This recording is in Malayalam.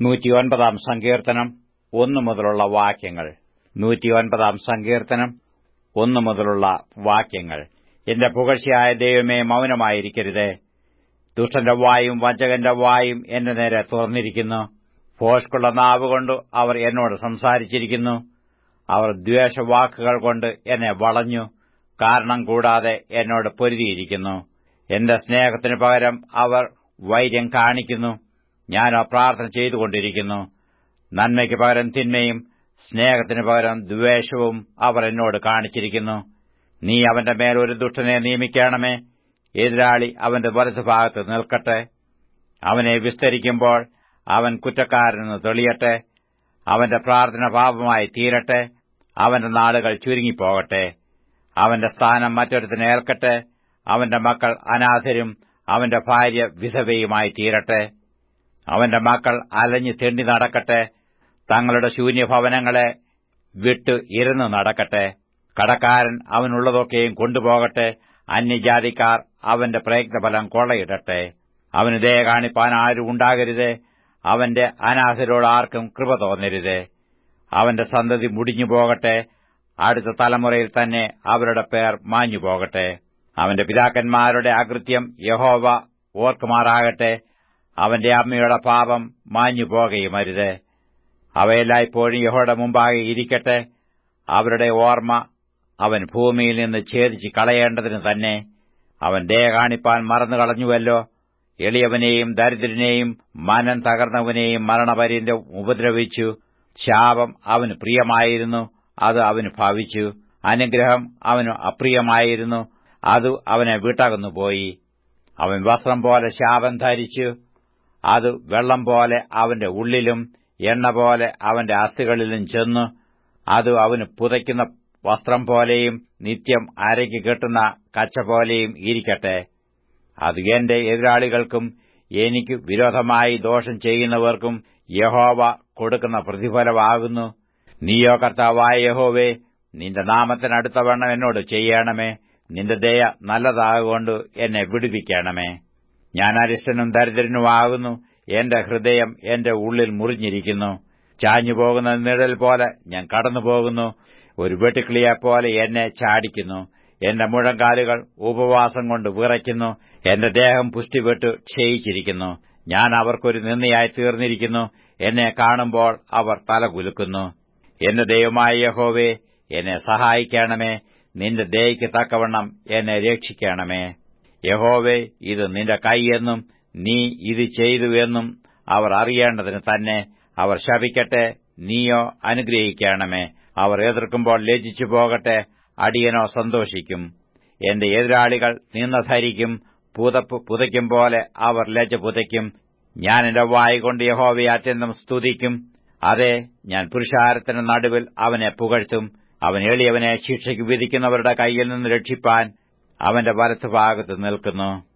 109 സങ്കീർത്തനം 1 മുതലുള്ള വാക്യങ്ങൾ. 109 സങ്കീർത്തനം 1 മുതലുള്ള വാക്യങ്ങൾ. എന്റെ പുകഴ്ചയായ ദൈവമേ, മൗനമായിരിക്കരുതേ. ദുഷ്ടന്റെ വായും വഞ്ചകന്റെ വായും എന്റെ നേരെ തുറന്നിരിക്കുന്നു. ഭോഷ്കുള്ള നാവുകൊണ്ട് അവർ എന്നോട് സംസാരിച്ചിരിക്കുന്നു. അവർ ദ്വേഷവാക്കുകൾ കൊണ്ട് എന്നെ വളഞ്ഞു, കാരണം കൂടാതെ എന്നോട് പൊരുതിയിരിക്കുന്നു. എന്റെ സ്നേഹത്തിനു പകരം അവർ വൈര്യം കാണിക്കുന്നു. ഞാനോ പ്രാർത്ഥന ചെയ്തുകൊണ്ടിരിക്കുന്നു. നന്മയ്ക്ക് പകരം തിന്മയും സ്നേഹത്തിനു പകരം ദ്വേഷവും അവർ എന്നോട് കാണിച്ചിരിക്കുന്നു. നീ അവന്റെ മേൽ ഒരു ദുഷ്ടനെ നിയമിക്കണമേ. എതിരാളി അവന്റെ വലതുഭാഗത്ത് നിൽക്കട്ടെ. അവനെ വിസ്തരിക്കുമ്പോൾ അവൻ കുറ്റക്കാരനെന്ന് തെളിയട്ടെ. അവന്റെ പ്രാർത്ഥന പാപമായി തീരട്ടെ. അവന്റെ നാളുകൾ ചുരുങ്ങിപ്പോകട്ടെ. അവന്റെ സ്ഥാനം മറ്റൊരുത്തിന് ഏൽക്കട്ടെ. അവന്റെ മക്കൾ അനാഥരും അവന്റെ ഭാര്യ വിധവയുമായി തീരട്ടെ. അവന്റെ മക്കൾ അലഞ്ഞു തെണ്ടി നടക്കട്ടെ. തങ്ങളുടെ ശൂന്യഭവനങ്ങളെ വിട്ട് ഇരുന്ന് നടക്കട്ടെ. കടക്കാരൻ അവനുള്ളതൊക്കെയും കൊണ്ടുപോകട്ടെ. അന്യജാതിക്കാർ അവന്റെ പ്രയത്നഫലം കൊള്ളയിടട്ടെ. അവന് ദയ കാണിപ്പാൻ ആരും ഉണ്ടാകരുതേ. അവന്റെ അനാഥരോട് ആർക്കും കൃപ തോന്നരുതേ. അവന്റെ സന്തതി മുടിഞ്ഞു പോകട്ടെ. അടുത്ത തലമുറയിൽ തന്നെ അവരുടെ പേർ മാഞ്ഞുപോകട്ടെ. അവന്റെ പിതാക്കന്മാരുടെ അകൃത്യം യഹോവ ഓർക്കുമാറാകട്ടെ. അവന്റെ അമ്മയുടെ പാപം മാഞ്ഞുപോകയുമരുത്. അവയെല്ലായ്പ്പോഴും യഹോവയുടെ മുമ്പാകെ ഇരിക്കട്ടെ. അവരുടെ ഓർമ്മ അവൻ ഭൂമിയിൽ നിന്ന് ഛേദിച്ച് കളയേണ്ടതിന് തന്നെ. അവൻ ദയ കാണിപ്പാൻ മറന്നുകളഞ്ഞുവല്ലോ. എളിയവനെയും ദരിദ്രനെയും മനം തകർന്നവനെയും മരണപര്യന്തം ഉപദ്രവിച്ചു. ശാപം അവന് പ്രിയമായിരുന്നു, അത് അവന് ഭവിച്ചു. അനുഗ്രഹം അവന് അപ്രിയമായിരുന്നു, അത് അവനെ വിട്ടകന്നുപോയി. അവൻ വസ്ത്രം പോലെ ശാപം ധരിച്ചു, അത് വെള്ളം പോലെ അവന്റെ ഉള്ളിലും എണ്ണ പോലെ അവന്റെ അസ്ഥികളിലും ചെന്നു. അത് അവന് പുതയ്ക്കുന്ന വസ്ത്രം പോലെയും നിത്യം അരയ്ക്ക് കെട്ടുന്ന കച്ച പോലെയും ഇരിക്കട്ടെ. അത് എന്റെ എതിരാളികൾക്കും എനിക്ക് വിരോധമായി ദോഷം ചെയ്യുന്നവർക്കും യഹോവ കൊടുക്കുന്ന പ്രതിഫലമാകുന്നു. നീയോ കർത്താവായ യഹോവേ, നിന്റെ നാമത്തിനടുത്തവണ്ണം എന്നോട് ചെയ്യണമേ. നിന്റെ ദയ നല്ലതാകൊണ്ട് എന്നെ വിടുവിക്കണമേ. ഞാൻ അരിഷ്ടനും ദരിദ്രനുമാകുന്നു. എന്റെ ഹൃദയം എന്റെ ഉള്ളിൽ മുറിഞ്ഞിരിക്കുന്നു. ചാഞ്ഞുപോകുന്ന നിഴൽ പോലെ ഞാൻ കടന്നുപോകുന്നു. ഒരു വെട്ടുക്കിളിയെപ്പോലെ എന്നെ ചാടിക്കുന്നു. എന്റെ മുഴങ്കാലുകൾ ഉപവാസം കൊണ്ട് വിറയ്ക്കുന്നു. എന്റെ ദേഹം പുഷ്ടിപെട്ട് ക്ഷയിച്ചിരിക്കുന്നു. ഞാൻ അവർക്കൊരു നിന്ദയായി തീർന്നിരിക്കുന്നു. എന്നെ കാണുമ്പോൾ അവർ തലകുലുക്കുന്നു. എന്റെ ദൈവമായ യഹോവേ, എന്നെ സഹായിക്കണമേ. നിന്റെ ദയയ്ക്ക് തക്കവണ്ണം എന്നെ രക്ഷിക്കണമേ. യഹോവേ, ഇത് നിന്റെ കൈയെന്നും നീ ഇത് ചെയ്തു എന്നും അവർ അറിയേണ്ടതിന് തന്നെ. അവർ ശപിക്കട്ടെ, നീയോ അനുഗ്രഹിക്കണമേ. അവർ എതിർക്കുമ്പോൾ ലജ്ജിച്ചു പോകട്ടെ, അടിയനോ സന്തോഷിക്കും. എന്റെ എതിരാളികൾ നിന്ന ധരിക്കും. പുതപ്പ് പുതയ്ക്കും പോലെ അവർ ലജ്ജ പുതയ്ക്കും. ഞാൻ എന്റെ വായ്കൊണ്ട് യഹോവയെ അത്യന്തം സ്തുതിക്കും. അതെ, ഞാൻ പുരുഷാരത്തിന്റെ നടുവിൽ അവനെ പുകഴ്ത്തും. അവൻ എളിയവനെ ശിക്ഷയ്ക്ക് വിധിക്കുന്നവരുടെ കൈയിൽ നിന്ന് രക്ഷിപ്പാൻ അവന്റെ വലത്തുഭാഗത്ത് നിൽക്കുന്നു.